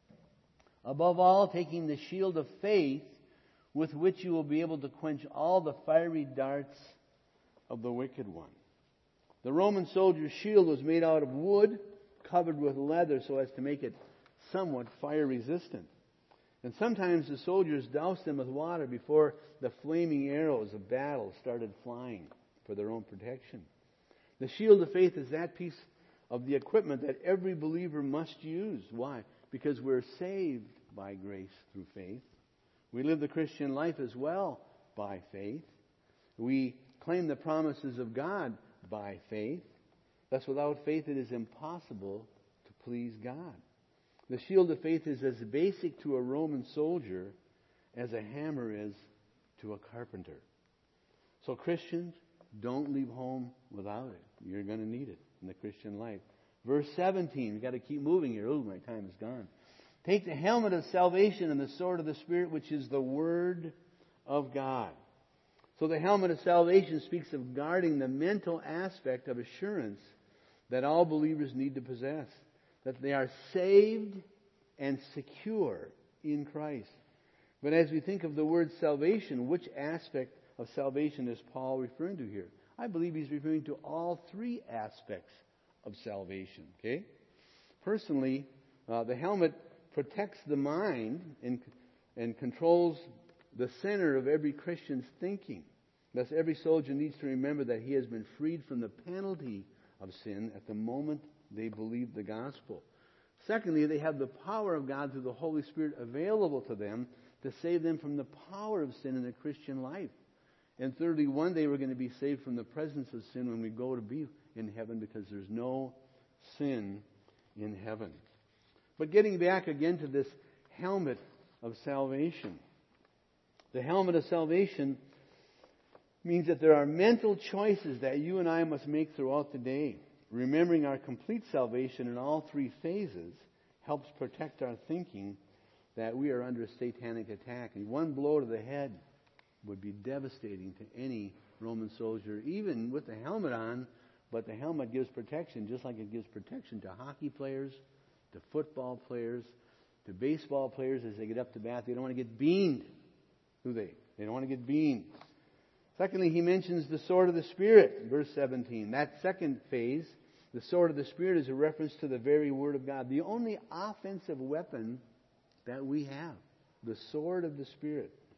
[SPEAKER 1] Above all, taking the shield of faith, with which you will be able to quench all the fiery darts of the wicked one. The Roman soldier's shield was made out of wood, covered with leather so as to make it somewhat fire resistant. And sometimes the soldiers doused them with water before the flaming arrows of battle started flying for their own protection. The shield of faith is that piece of the equipment that every believer must use. Why? Because we're saved by grace through faith. We live the Christian life as well by faith. We claim the promises of God by faith. Thus, without faith, it is impossible to please God. The shield of faith is as basic to a Roman soldier as a hammer is to a carpenter. So Christians, don't leave home without it. You're going to need it in the Christian life. Verse seventeen, we've got to keep moving here. Oh, my time is gone. Take the helmet of salvation and the sword of the Spirit, which is the Word of God. So the helmet of salvation speaks of guarding the mental aspect of assurance that all believers need to possess. That they are saved and secure in Christ. But as we think of the word salvation, which aspect of salvation is Paul referring to here? I believe he's referring to all three aspects of salvation. Okay? Personally, uh, the helmet protects the mind and, and controls the center of every Christian's thinking. Thus, every soldier needs to remember that he has been freed from the penalty of sin at the moment they believe the gospel. Secondly, they have the power of God through the Holy Spirit available to them to save them from the power of sin in the Christian life. And thirdly, one day we're going to be saved from the presence of sin when we go to be in heaven, because there's no sin in heaven. But getting back again to this helmet of salvation. The helmet of salvation means that there are mental choices that you and I must make throughout the day. Remembering our complete salvation in all three phases helps protect our thinking that we are under a satanic attack. And one blow to the head would be devastating to any Roman soldier, even with the helmet on. But the helmet gives protection, just like it gives protection to hockey players, to football players, to baseball players as they get up to bat. They don't want to get beamed, do they? They don't want to get beamed. Secondly, he mentions the sword of the Spirit, verse seventeen. That second phase, the sword of the Spirit, is a reference to the very Word of God. The only offensive weapon that we have, the sword of the Spirit.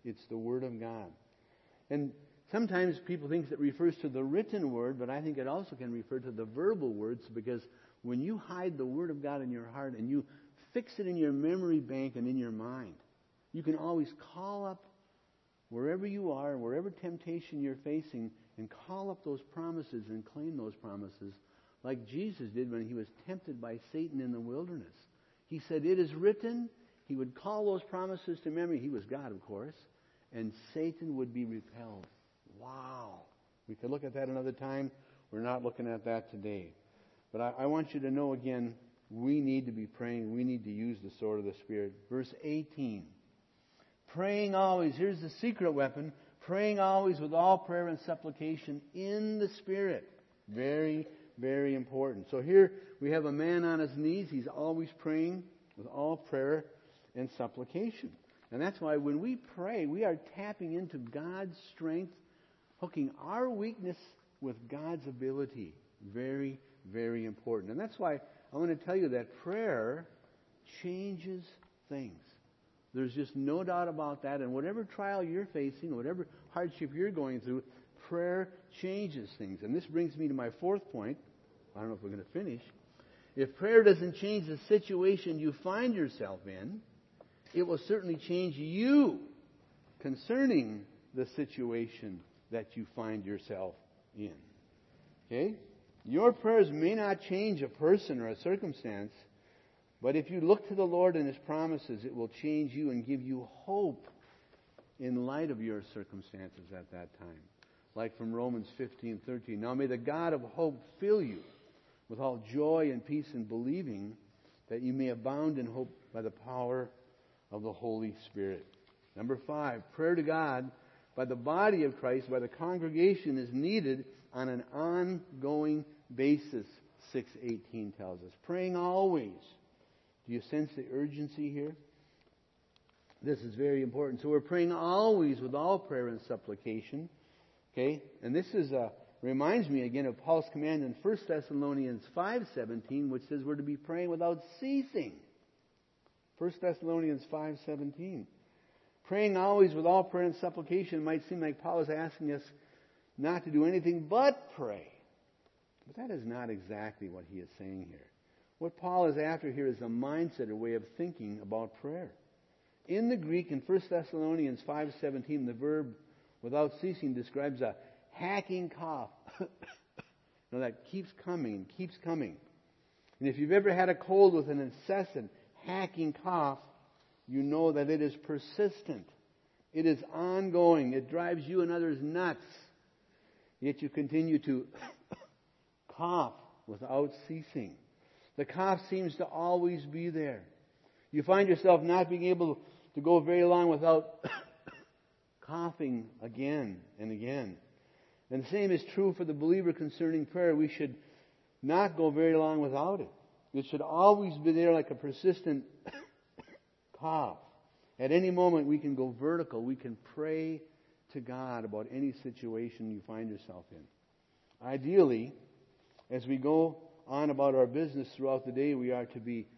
[SPEAKER 1] It's the Word of God. And sometimes people think it refers to the written Word, but I think it also can refer to the verbal words, because when you hide the Word of God in your heart and you fix it in your memory bank and in your mind, you can always call up wherever you are, wherever temptation you're facing, and call up those promises and claim those promises like Jesus did when he was tempted by Satan in the wilderness. He said, "It is written." He would call those promises to memory. He was God, of course. And Satan would be repelled. Wow. We could look at that another time. We're not looking at that today. But I, I want you to know again, we need to be praying. We need to use the sword of the Spirit. Verse eighteen. Praying always. Here's the secret weapon. Praying always with all prayer and supplication in the Spirit. Very, very important. So here we have a man on his knees. He's always praying with all prayer and supplication. And that's why when we pray, we are tapping into God's strength, hooking our weakness with God's ability. Very, very important. And that's why I want to tell you that prayer changes things. There's just no doubt about that. And whatever trial you're facing, whatever hardship you're going through, prayer changes things. And this brings me to my fourth point. I don't know if we're going to finish. If prayer doesn't change the situation you find yourself in, it will certainly change you concerning the situation that you find yourself in. Okay? Your prayers may not change a person or a circumstance, but if you look to the Lord and His promises, it will change you and give you hope in light of your circumstances at that time. Like from Romans fifteen thirteen. Now may the God of hope fill you with all joy and peace in believing, that you may abound in hope by the power of the Holy Spirit. Number five, prayer to God by the body of Christ, by the congregation, is needed on an ongoing basis, six eighteen tells us. Praying always. Do you sense the urgency here? This is very important. So we're praying always with all prayer and supplication. Okay? And this is a, reminds me again of Paul's command in First Thessalonians five seventeen, which says we're to be praying without ceasing. First Thessalonians five seventeen. Praying always with all prayer and supplication might seem like Paul is asking us not to do anything but pray. But that is not exactly what he is saying here. What Paul is after here is a mindset, a way of thinking about prayer. In the Greek, in First Thessalonians five seventeen, the verb without ceasing describes a hacking cough. Now that keeps coming and keeps coming. And if you've ever had a cold with an incessant hacking cough, you know that it is persistent. It is ongoing. It drives you and others nuts. Yet you continue to cough without ceasing. The cough seems to always be there. You find yourself not being able to go very long without coughing again and again. And the same is true for the believer concerning prayer. We should not go very long without it. It should always be there like a persistent cough. At any moment we can go vertical. We can pray to God about any situation you find yourself in. Ideally, as we go on about our business throughout the day, we are to be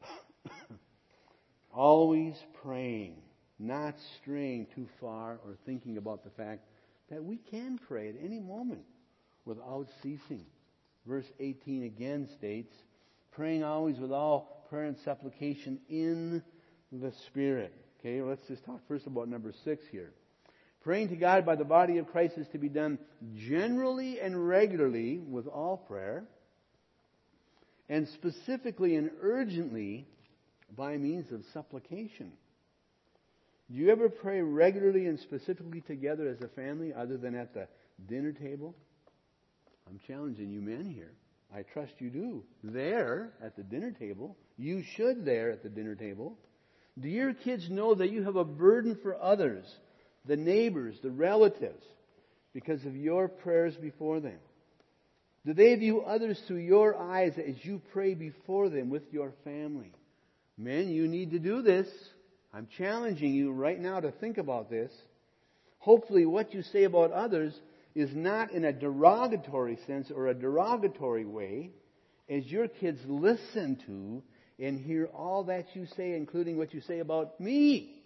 [SPEAKER 1] always praying, not straying too far or thinking about the fact that we can pray at any moment without ceasing. Verse eighteen again states, praying always with all prayer and supplication in the Spirit. Okay, let's just talk first about number six here. Praying to God by the body of Christ is to be done generally and regularly with all prayer, and specifically and urgently by means of supplication. Do you ever pray regularly and specifically together as a family other than at the dinner table? I'm challenging you men here. I trust you do. There at the dinner table. You should there at the dinner table. Do your kids know that you have a burden for others, the neighbors, the relatives, because of your prayers before them? Do they view others through your eyes as you pray before them with your family? Men, you need to do this. I'm challenging you right now to think about this. Hopefully what you say about others is not in a derogatory sense or a derogatory way, as your kids listen to and hear all that you say, including what you say about me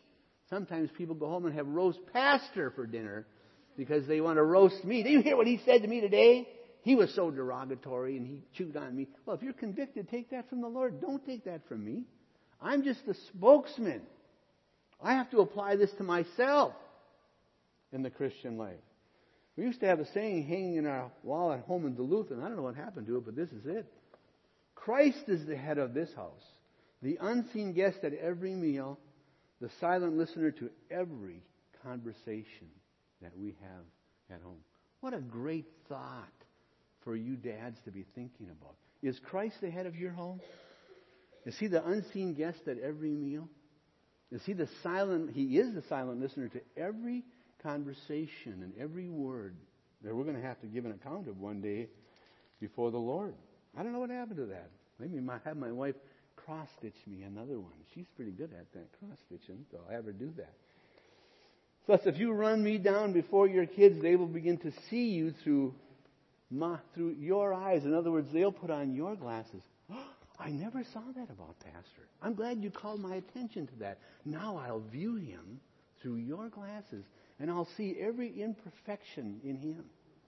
[SPEAKER 1] Sometimes people go home and have roast pastor for dinner because they want to roast me. Did you hear what he said to me today? He was so derogatory and he chewed on me. Well, if you're convicted, take that from the Lord. Don't take that from me. I'm just the spokesman. I have to apply this to myself in the Christian life. We used to have a saying hanging in our wall at home in Duluth, and I don't know what happened to it, but this is it. Christ is the head of this house, the unseen guest at every meal, the silent listener to every conversation that we have at home. What a great thought for you dads to be thinking about. Is Christ the head of your home? Is He the unseen guest at every meal? Is He the silent, He is the silent listener to every conversation and every word that we're going to have to give an account of one day before the Lord. I don't know what happened to that. Maybe I have my wife cross-stitch me another one. She's pretty good at that cross-stitching, so I'll have her do that. Thus, if you run me down before your kids, they will begin to see you through my, through your eyes. In other words, they'll put on your glasses. Oh, I never saw that about Pastor. I'm glad you called my attention to that. Now I'll view him through your glasses, and I'll see every imperfection in him.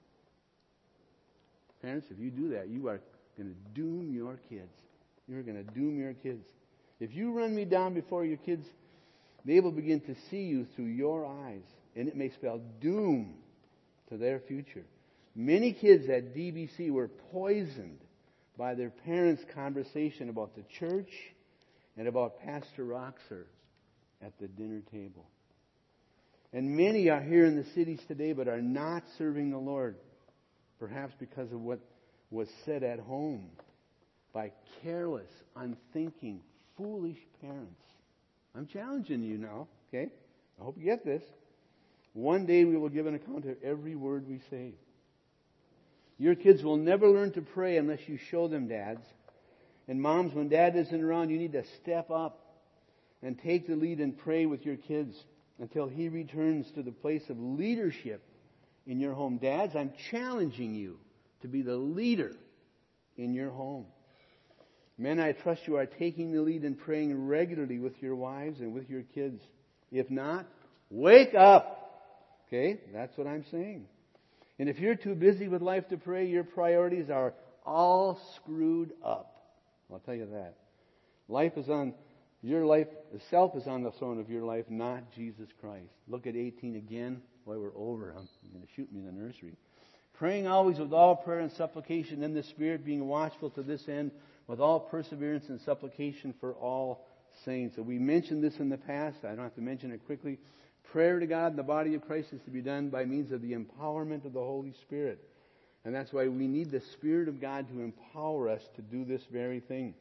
[SPEAKER 1] Parents, if you do that, you are going to doom your kids. You're going to doom your kids. If you run me down before your kids, they will begin to see you through your eyes, and it may spell doom to their future. Many kids at D B C were poisoned by their parents' conversation about the church and about Pastor Roxer at the dinner table. And many are here in the cities today but are not serving the Lord, perhaps because of what was said at home by careless, unthinking, foolish parents. I'm challenging you now, okay? I hope you get this. One day we will give an account of every word we say. Your kids will never learn to pray unless you show them, dads. And moms, when dad isn't around, you need to step up and take the lead and pray with your kids until he returns to the place of leadership in your home. Dads, I'm challenging you to be the leader in your home. Men, I trust you are taking the lead and praying regularly with your wives and with your kids. If not, wake up. Okay? That's what I'm saying. And if you're too busy with life to pray, your priorities are all screwed up. I'll tell you that. Life is on, your life itself is on the throne of your life, not Jesus Christ. Look at eighteen again. Boy, we're over. I'm going to shoot me in the nursery. Praying always with all prayer and supplication in the Spirit, being watchful to this end, with all perseverance and supplication for all saints. So we mentioned this in the past. I don't have to mention it quickly. Prayer to God in the body of Christ is to be done by means of the empowerment of the Holy Spirit. And that's why we need the Spirit of God to empower us to do this very thing.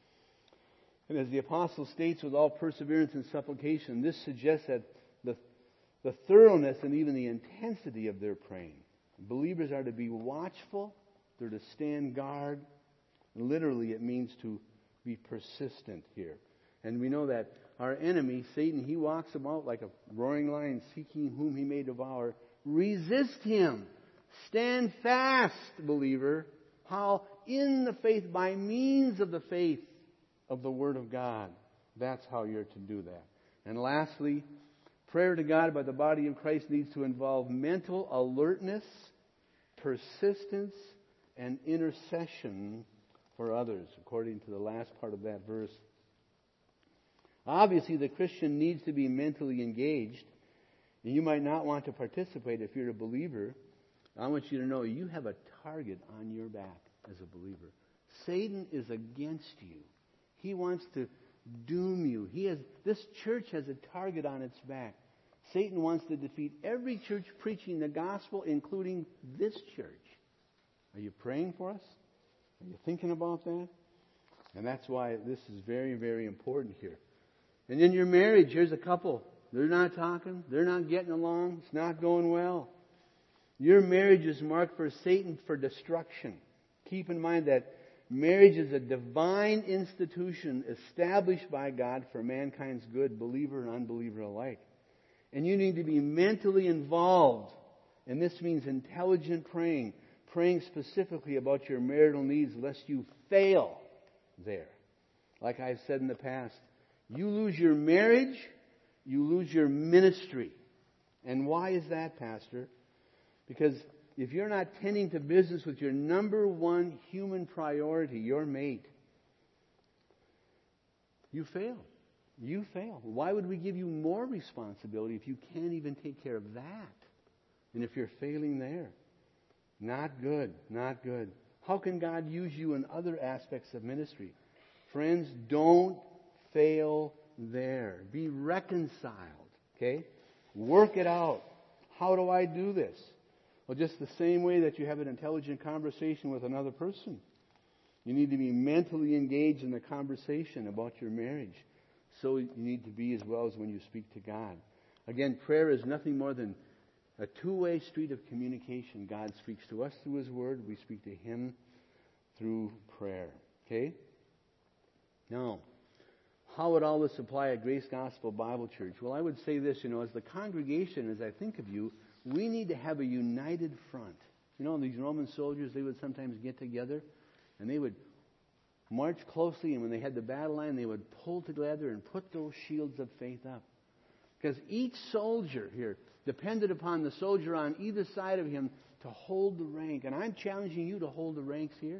[SPEAKER 1] And as the Apostle states, with all perseverance and supplication, this suggests that the, the thoroughness and even the intensity of their praying. Believers are to be watchful. They're to stand guard. Literally, it means to be persistent here. And we know that our enemy, Satan, he walks about like a roaring lion, seeking whom he may devour. Resist him. Stand fast, believer. How? In the faith, by means of the faith of the Word of God. That's how you're to do that. And lastly, prayer to God by the body of Christ needs to involve mental alertness, persistence, and intercession for others, according to the last part of that verse. Obviously, the Christian needs to be mentally engaged, and you might not want to participate if you're a believer. I want you to know you have a target on your back as a believer. Satan is against you. He wants to doom you. He has, this church has a target on its back. Satan wants to defeat every church preaching the gospel, including this church. Are you praying for us? Are you thinking about that? And that's why this is very, very important here. And in your marriage, here's a couple. They're not talking. They're not getting along. It's not going well. Your marriage is marked for Satan for destruction. Keep in mind that marriage is a divine institution established by God for mankind's good, believer and unbeliever alike. And you need to be mentally involved. And this means intelligent praying. Praying specifically about your marital needs lest you fail there. Like I've said in the past, you lose your marriage, you lose your ministry. And why is that, Pastor? Because if you're not tending to business with your number one human priority, your mate, you fail. You fail. Why would we give you more responsibility if you can't even take care of that? And if you're failing there? Not good. Not good. How can God use you in other aspects of ministry? Friends, don't fail there. Be reconciled. Okay? Work it out. How do I do this? Well, just the same way that you have an intelligent conversation with another person. You need to be mentally engaged in the conversation about your marriage. So you need to be as well as when you speak to God. Again, prayer is nothing more than a two-way street of communication. God speaks to us through His Word. We speak to Him through prayer. Okay? Now, how would all this apply at Grace Gospel Bible Church? Well, I would say this, you know, as the congregation, as I think of you, we need to have a united front. You know, these Roman soldiers, they would sometimes get together and they would march closely, and when they had the battle line, they would pull together and put those shields of faith up. Because each soldier here depended upon the soldier on either side of him to hold the rank. And I'm challenging you to hold the ranks here.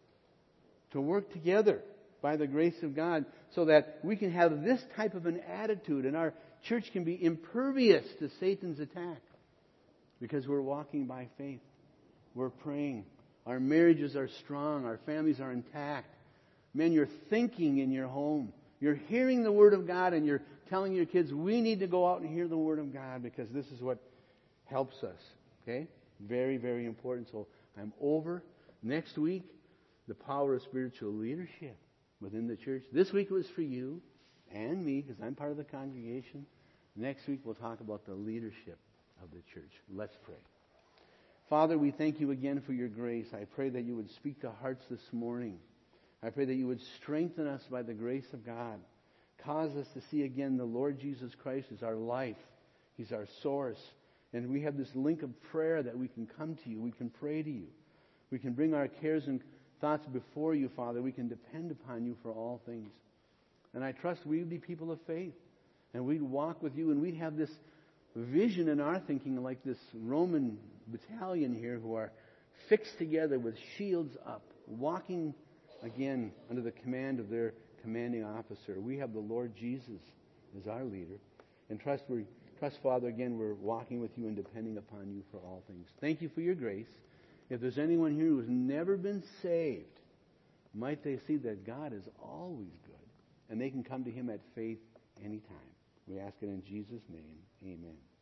[SPEAKER 1] To work together by the grace of God so that we can have this type of an attitude and our church can be impervious to Satan's attack. Because we're walking by faith. We're praying. Our marriages are strong. Our families are intact. Men, you're thinking in your home. You're hearing the Word of God and you're telling your kids, we need to go out and hear the Word of God because this is what helps us. Okay? Very, very important. So I'm over. Next week, the power of spiritual leadership within the church. This week was for you and me because I'm part of the congregation. Next week we'll talk about the leadership of the church. Let's pray. Father, we thank you again for your grace. I pray that you would speak to hearts this morning. I pray that you would strengthen us by the grace of God. Cause us to see again the Lord Jesus Christ as our life. He's our source. And we have this link of prayer that we can come to you. We can pray to you. We can bring our cares and thoughts before you, Father. We can depend upon you for all things. And I trust we'd be people of faith. And we'd walk with you and we'd have this vision in our thinking like this Roman battalion here who are fixed together with shields up, walking again under the command of their commanding officer. We have the Lord Jesus as our leader. And trust, we, trust, Father, again, we're walking with you and depending upon you for all things. Thank you for your grace. If there's anyone here who's never been saved, might they see that God is always good and they can come to Him at faith anytime. We ask it in Jesus' name. Amen.